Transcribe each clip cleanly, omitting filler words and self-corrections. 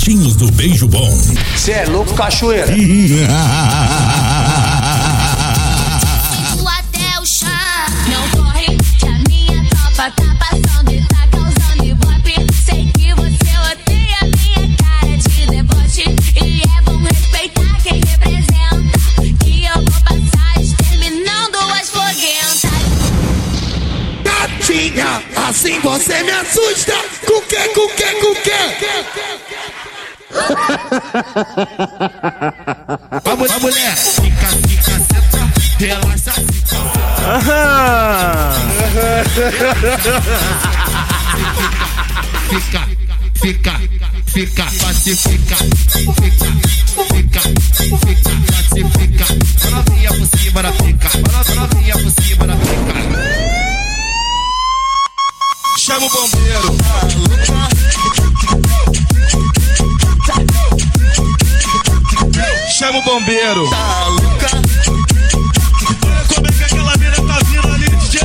Gatinhos do Beijo Bom. Cê é louco, cachoeira. Até o chão. Não corre, que a minha tropa tá passando e tá causando ibope. Sei que você odeia minha cara de deboche. E é bom respeitar quem representa. Que eu vou passar exterminando as foguentas. Gatinha, assim você me assusta. Com que? A mulher fica, senta, relaxa, fica, pacifica, fica, pacifica. Bora vinha por cima da pica, bora vinha por cima da pica. Chama o bombeiro. Chama o bombeiro. Tá louca? Como é que aquela mina tá vindo ali, DJ?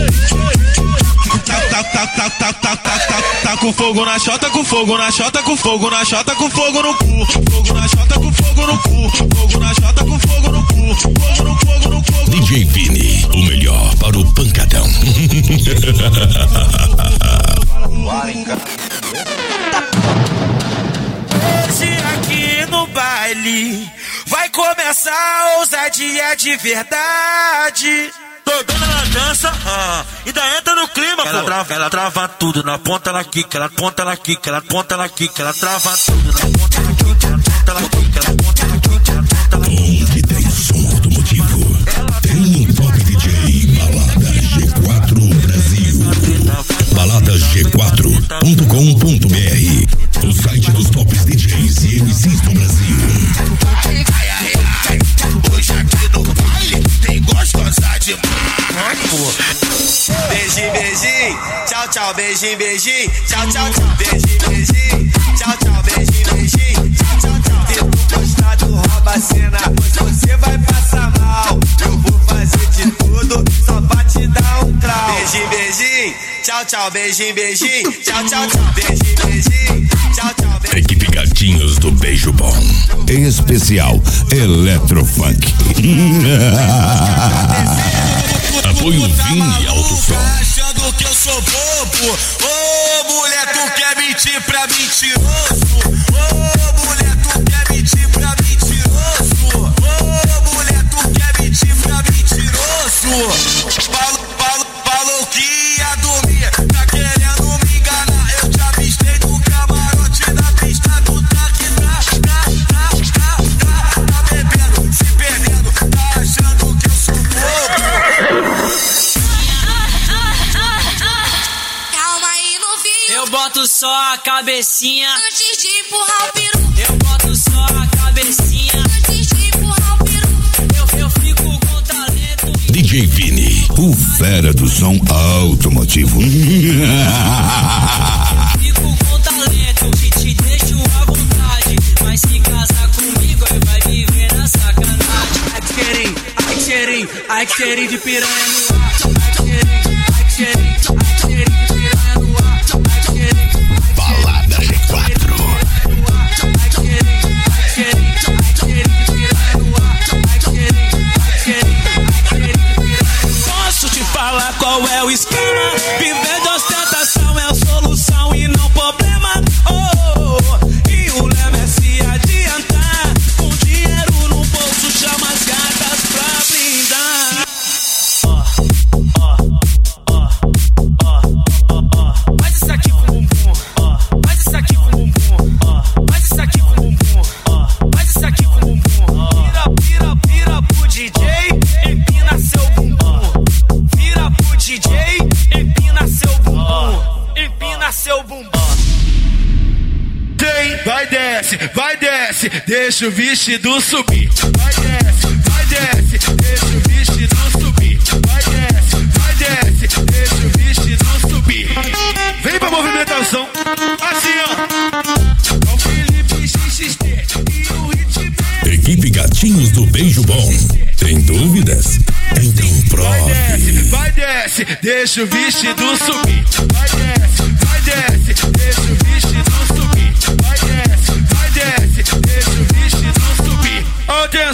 Tá com fogo na chota, com fogo na chota, com fogo na chota, com fogo no cu. Fogo na chota, com fogo no cu. Fogo na chota, com fogo no cu. Fogo no cu. DJ Vini, o melhor para o pancadão. Hoje aqui no baile vai começar a ousadia de verdade. Tô dando na dança, ainda entra no clima, ela trava tudo, na ponta ela quica, ela ponta ela quica, ela ponta ela quica, ela trava tudo, na ponta ela quica, ela ponta ela quica, ela ponta ela quica, ela ponta ela quica. Onde tem som automotivo, tem um Top DJ Balada G4 Brasil. baladasg4.com.br, o site dos tops DJs e MCs do Brasil. Hoje aqui no baile tem gostosa demais. Beijinho, beijinho, tchau, tchau, beijinho, beijinho, tchau, tchau, tchau, beijinho, beijinho, tchau, tchau, beijinho, beijinho, tchau, tchau, tchau. Se tu gostar do rouba a cena, você vai passar mal. Eu vou fazer de tudo só pra te dar um trau. Beijinho, beijinho, tchau, tchau, beijinho, beijinho, tchau, tchau, tchau, beijinho, beijinho, tchau, tchau, beijinho. Equipe Gatinhos do Beijo Bom, em especial Eletrofunk. Apoio Vini Alto Som. Achando que eu sou bobo? Ô mulher, tu quer mentir pra mentiroso? Ô mulher, tu quer mentir pra mentiroso? Ô mulher, tu quer mentir pra mentiroso? Falou que ia dormir, tá querendo me enganar. Eu te avistei no camarote da pista do tanque. Tá bebendo, se perdendo, tá achando que eu sou bobo? Calma aí, novinho. Eu boto só a cabecinha Antes de empurrar o peru. Eu boto só a cabecinha Antes de empurrar o peru. Eu fico com talento. DJ Vini, o fera do som automotivo. Fico com talento, te deixo à vontade. Mas se casar comigo, aí vai viver na sacanagem. Ai que cheirinho de piranha no ar. Ai que cheirinho de piranha no ar. Balada G4. Posso te falar qual é o esquema? Viver de ostentação é a solução e não problema. E o lema é se adiantar. Com dinheiro no bolso, chama as gatas pra brindar. Faz isso aqui com o bumbum. Faz isso aqui com o bumbum. Faz isso aqui com o bumbum. Faz isso aqui com o bumbum. Vira pro DJ, empina seu bumbum. Vira pro DJ, empina seu bumbum. Empina seu bumbum. Vai desce, deixa o vestido subir. Vai desce, deixa o vestido subir. Vai desce, deixa o vestido subir. Vem pra movimentação, assim ó. Com Felipe XXT e o ritmo. Equipe Gatinhos do Beijo Bom. Tem dúvidas? Então prove. Vai desce, deixa o vestido subir. Vai desce, deixa o vestido subir. Vai desce,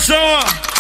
atenção, ó.